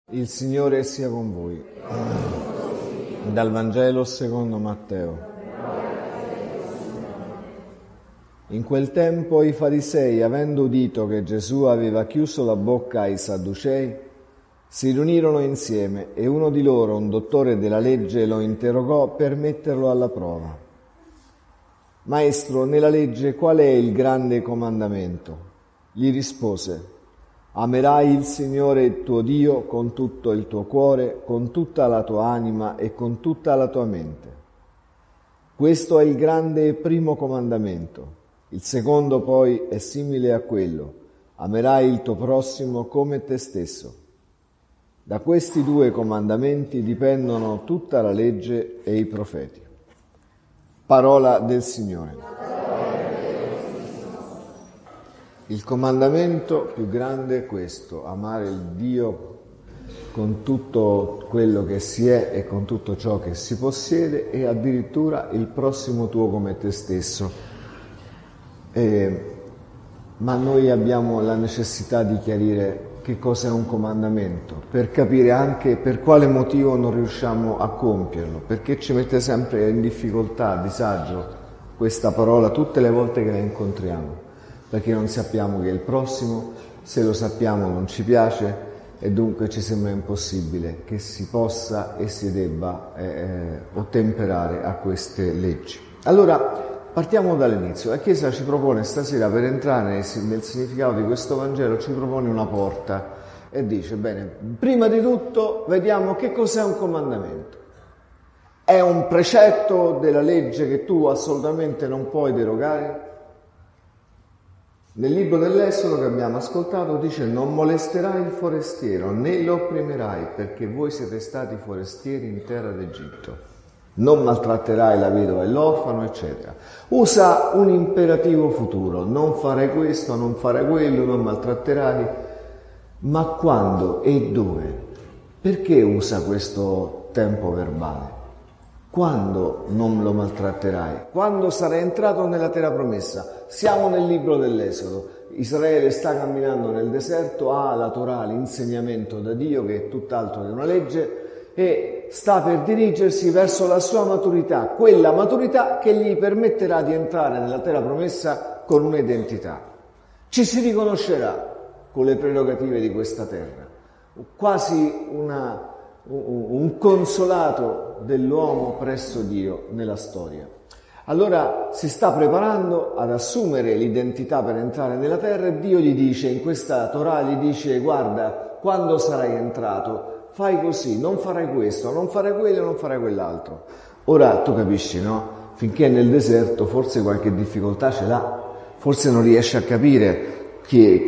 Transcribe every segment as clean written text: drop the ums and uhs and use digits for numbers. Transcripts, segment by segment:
Il Signore sia con voi. Dal Vangelo secondo Matteo. In quel tempo i farisei, avendo udito che Gesù aveva chiuso la bocca ai Sadducei, si riunirono insieme e uno di loro, un dottore della legge, lo interrogò per metterlo alla prova. Maestro, nella legge qual è il grande comandamento? Gli rispose: amerai il Signore il tuo Dio con tutto il tuo cuore, con tutta la tua anima e con tutta la tua mente. Questo è il grande e primo comandamento. Il secondo poi è simile a quello: amerai il tuo prossimo come te stesso. Da questi due comandamenti dipendono tutta la legge e i profeti. Parola del Signore. Il comandamento più grande è questo: amare il Dio con tutto quello che si è e con tutto ciò che si possiede, e addirittura il prossimo tuo come te stesso. Ma noi abbiamo la necessità di chiarire che cosa è un comandamento, per capire anche per quale motivo non riusciamo a compierlo, perché ci mette sempre in difficoltà, a disagio questa parola tutte le volte che la incontriamo. Perché non sappiamo che il prossimo, se lo sappiamo, non ci piace e dunque ci sembra impossibile che si possa e si debba ottemperare a queste leggi. Allora, partiamo dall'inizio. La Chiesa ci propone stasera, per entrare nel significato di questo Vangelo, ci propone una porta e dice: bene, prima di tutto vediamo che cos'è un comandamento. È un precetto della legge che tu assolutamente non puoi derogare? Nel libro dell'Esodo che abbiamo ascoltato dice: non molesterai il forestiero né lo opprimerai, perché voi siete stati forestieri in terra d'Egitto. Non maltratterai la vedova e l'orfano, eccetera. Usa un imperativo futuro: non farai questo, non farai quello, non maltratterai. Ma quando e dove? Perché usa questo tempo verbale? Quando non lo maltratterai? Quando sarai entrato nella terra promessa. Siamo nel libro dell'Esodo. Israele sta camminando nel deserto, ha la Torah, l'insegnamento da Dio, che è tutt'altro che una legge, e sta per dirigersi verso la sua maturità, quella maturità che gli permetterà di entrare nella terra promessa con un'identità. Ci si riconoscerà con le prerogative di questa terra, quasi un consolato dell'uomo presso Dio nella storia. Allora si sta preparando ad assumere l'identità per entrare nella terra e Dio gli dice, in questa Torah gli dice: guarda, quando sarai entrato fai così, non farai questo, non farai quello, non farai quell'altro. Ora tu capisci, no? Finché è nel deserto forse qualche difficoltà ce l'ha, forse non riesce a capire che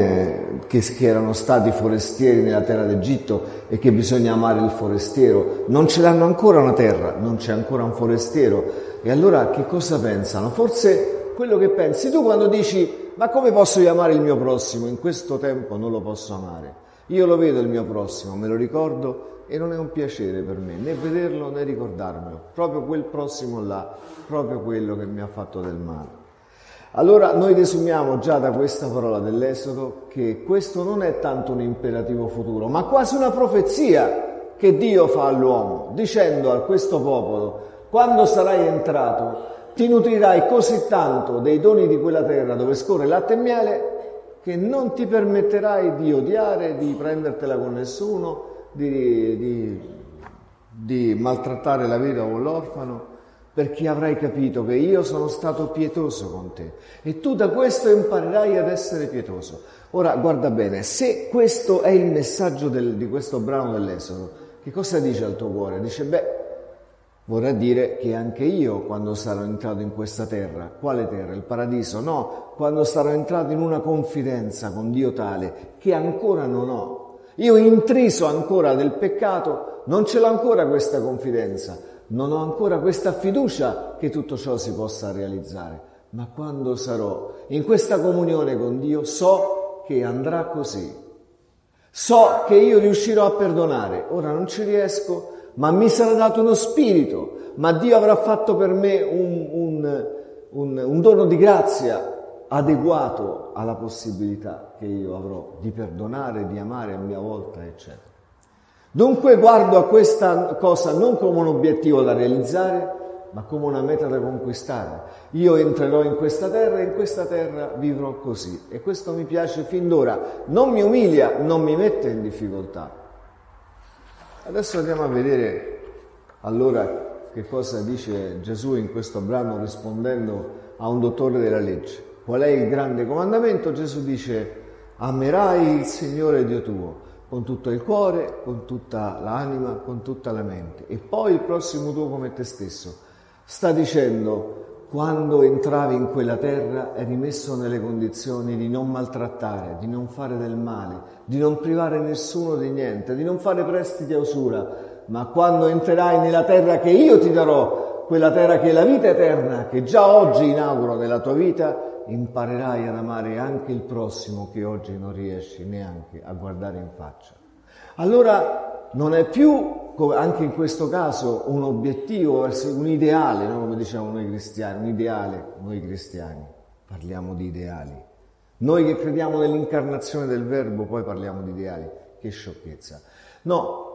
erano stati forestieri nella terra d'Egitto e che bisogna amare il forestiero. Non ce l'hanno ancora una terra, non c'è ancora un forestiero. E allora che cosa pensano? Forse quello che pensi tu quando dici: ma come posso io amare il mio prossimo? In questo tempo non lo posso amare. Io lo vedo il mio prossimo, me lo ricordo e non è un piacere per me né vederlo né ricordarmelo. Proprio quel prossimo là, proprio quello che mi ha fatto del male. Allora noi desumiamo già da questa parola dell'Esodo che questo non è tanto un imperativo futuro, ma quasi una profezia che Dio fa all'uomo, dicendo a questo popolo: quando sarai entrato ti nutrirai così tanto dei doni di quella terra dove scorre latte e miele che non ti permetterai di odiare, di prendertela con nessuno, di maltrattare la vedova o l'orfano, perché avrai capito che io sono stato pietoso con te e tu da questo imparerai ad essere pietoso. Ora guarda bene, se questo è il messaggio di questo brano dell'Esodo, che cosa dice al tuo cuore? Dice: vorrà dire che anche io, quando sarò entrato in questa terra, quale terra? Il paradiso? No, quando sarò entrato in una confidenza con Dio tale che ancora non ho. Io intriso ancora del peccato, non ce l'ho ancora questa confidenza. Non ho ancora questa fiducia che tutto ciò si possa realizzare, ma quando sarò in questa comunione con Dio so che andrà così. So che io riuscirò a perdonare. Ora non ci riesco, ma mi sarà dato uno spirito, ma Dio avrà fatto per me un dono di grazia adeguato alla possibilità che io avrò di perdonare, di amare a mia volta, eccetera. Dunque guardo a questa cosa non come un obiettivo da realizzare, ma come una meta da conquistare. Io entrerò in questa terra e in questa terra vivrò così. E questo mi piace fin d'ora. Non mi umilia, non mi mette in difficoltà. Adesso andiamo a vedere allora che cosa dice Gesù in questo brano rispondendo a un dottore della legge. Qual è il grande comandamento? Gesù dice: amerai il Signore Dio tuo con tutto il cuore, con tutta l'anima, con tutta la mente, e poi il prossimo tuo come te stesso. Sta dicendo: quando entravi in quella terra eri messo nelle condizioni di non maltrattare, di non fare del male, di non privare nessuno di niente, di non fare prestiti a usura, ma quando entrerai nella terra che io ti darò, quella terra che è la vita eterna, che già oggi inauguro nella tua vita, imparerai ad amare anche il prossimo che oggi non riesci neanche a guardare in faccia. Allora non è più, anche in questo caso, un obiettivo, un ideale, no? Come diciamo noi cristiani, un ideale, noi cristiani parliamo di ideali. Noi che crediamo nell'incarnazione del Verbo poi parliamo di ideali, che sciocchezza. No,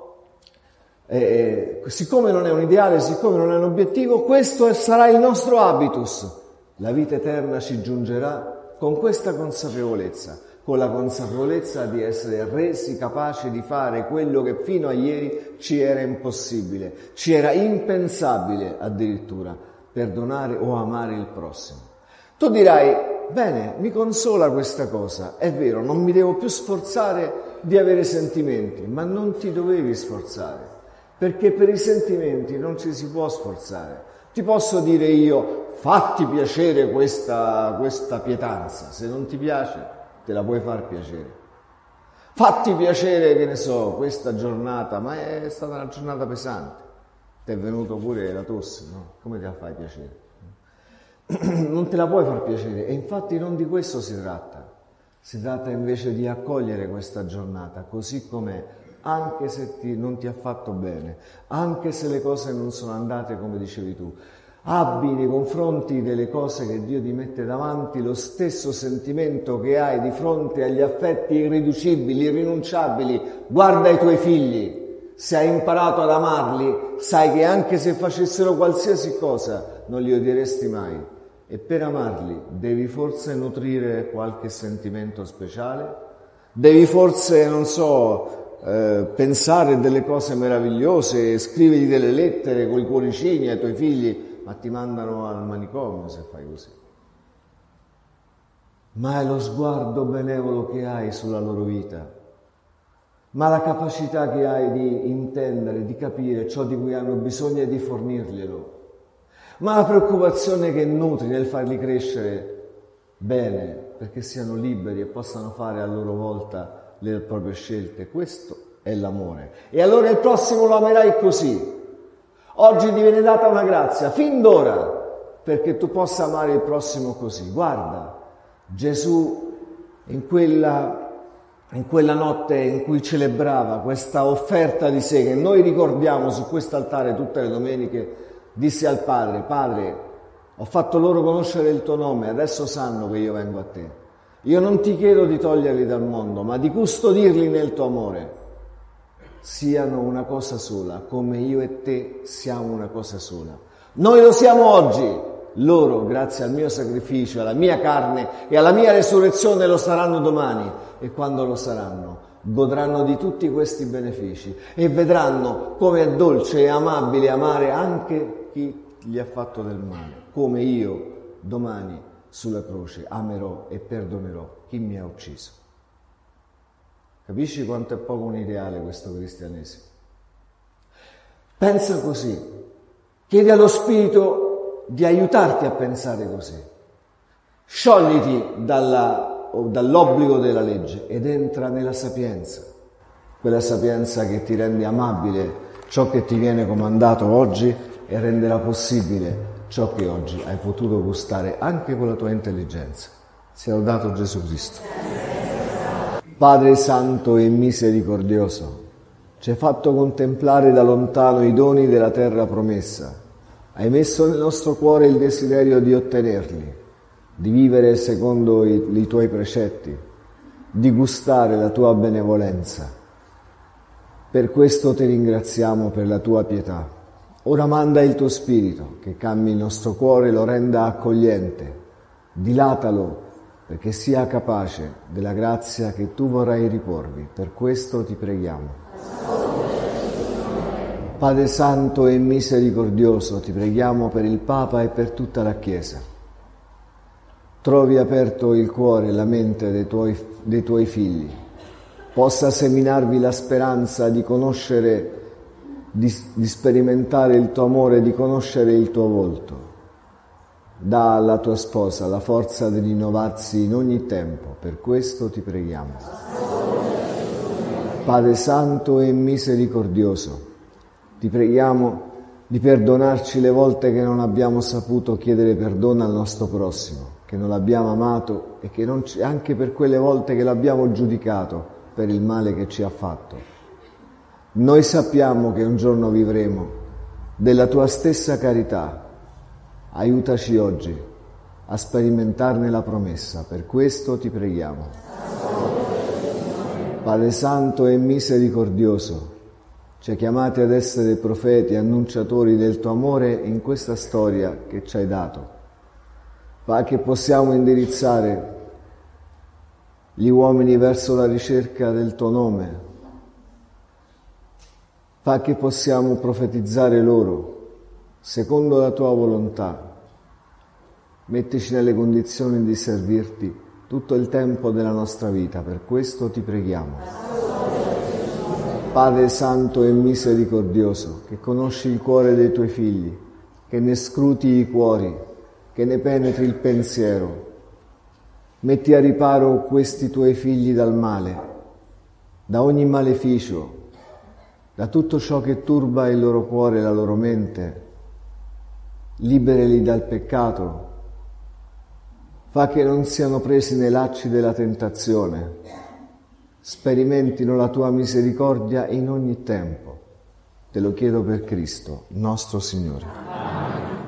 siccome non è un ideale, siccome non è un obiettivo, questo sarà il nostro habitus. La vita eterna ci giungerà con questa consapevolezza, con la consapevolezza di essere resi capaci di fare quello che fino a ieri ci era impossibile, ci era impensabile addirittura, perdonare o amare il prossimo. Tu dirai: bene, mi consola questa cosa, è vero, non mi devo più sforzare di avere sentimenti, ma non ti dovevi sforzare, perché per i sentimenti non ci si può sforzare. Ti posso dire io: fatti piacere questa pietanza, se non ti piace te la puoi far piacere. Fatti piacere, che ne so, questa giornata, ma è stata una giornata pesante, ti è venuto pure la tosse, no? Come te la fai piacere? Non te la puoi far piacere, e infatti non di questo si tratta. Si tratta invece di accogliere questa giornata così com'è, anche se non ti ha fatto bene, anche se le cose non sono andate come dicevi tu. Abbi nei confronti delle cose che Dio ti mette davanti lo stesso sentimento che hai di fronte agli affetti irriducibili, irrinunciabili. Guarda i tuoi figli, se hai imparato ad amarli, sai che anche se facessero qualsiasi cosa non li odieresti mai. E per amarli devi forse nutrire qualche sentimento speciale? Devi forse, non so, pensare delle cose meravigliose, scrivigli delle lettere con i cuoricini ai tuoi figli, ma ti mandano al manicomio se fai così. Ma è lo sguardo benevolo che hai sulla loro vita, ma la capacità che hai di intendere, di capire ciò di cui hanno bisogno e di fornirglielo, ma la preoccupazione che nutri nel farli crescere bene, perché siano liberi e possano fare a loro volta le proprie scelte. Questo è l'amore. E allora il prossimo lo amerai così. Oggi ti viene data una grazia, fin d'ora, perché tu possa amare il prossimo così. Guarda, Gesù in quella notte in cui celebrava questa offerta di sé, che noi ricordiamo su quest'altare tutte le domeniche, disse al Padre: Padre, ho fatto loro conoscere il tuo nome, adesso sanno che io vengo a te. Io non ti chiedo di toglierli dal mondo, ma di custodirli nel tuo amore. Siano una cosa sola, come io e te siamo una cosa sola. Noi lo siamo oggi, loro, grazie al mio sacrificio, alla mia carne e alla mia resurrezione, lo saranno domani. E quando lo saranno, godranno di tutti questi benefici e vedranno come è dolce e amabile amare anche chi gli ha fatto del male, come io domani sulla croce amerò e perdonerò chi mi ha ucciso. Capisci quanto è poco un ideale questo cristianesimo? Pensa così, chiedi allo Spirito di aiutarti a pensare così. Sciogliti dall'obbligo della legge ed entra nella sapienza, quella sapienza che ti rende amabile ciò che ti viene comandato oggi e renderà possibile ciò che oggi hai potuto gustare anche con la tua intelligenza. Sia lodato Gesù Cristo. Padre Santo e Misericordioso, ci hai fatto contemplare da lontano i doni della terra promessa, hai messo nel nostro cuore il desiderio di ottenerli, di vivere secondo i tuoi precetti, di gustare la tua benevolenza. Per questo ti ringraziamo per la tua pietà. Ora manda il tuo Spirito che cambi il nostro cuore e lo renda accogliente. Dilatalo perché sia capace della grazia che tu vorrai riporvi. Per questo ti preghiamo. Padre Santo e misericordioso, ti preghiamo per il Papa e per tutta la Chiesa. Trovi aperto il cuore e la mente dei tuoi figli. Possa seminarvi la speranza di conoscere, di sperimentare il tuo amore, di conoscere il tuo volto. Dà alla tua sposa la forza di rinnovarsi in ogni tempo. Per questo ti preghiamo. Padre Santo e misericordioso, ti preghiamo di perdonarci le volte che non abbiamo saputo chiedere perdono al nostro prossimo, che non l'abbiamo amato e che anche per quelle volte che l'abbiamo giudicato per il male che ci ha fatto. Noi sappiamo che un giorno vivremo della tua stessa carità. Aiutaci oggi a sperimentarne la promessa. Per questo ti preghiamo. Padre Santo e misericordioso, ci hai chiamati ad essere profeti, annunciatori del tuo amore in questa storia che ci hai dato. Fa che possiamo indirizzare gli uomini verso la ricerca del tuo nome. Fa che possiamo profetizzare loro secondo la tua volontà. Mettici nelle condizioni di servirti tutto il tempo della nostra vita. Per questo ti preghiamo. Padre Santo e misericordioso, che conosci il cuore dei tuoi figli, che ne scruti i cuori, che ne penetri il pensiero, metti a riparo questi tuoi figli dal male, da ogni maleficio, da tutto ciò che turba il loro cuore e la loro mente, liberali dal peccato, fa che non siano presi nei lacci della tentazione, sperimentino la tua misericordia in ogni tempo. Te lo chiedo per Cristo, nostro Signore.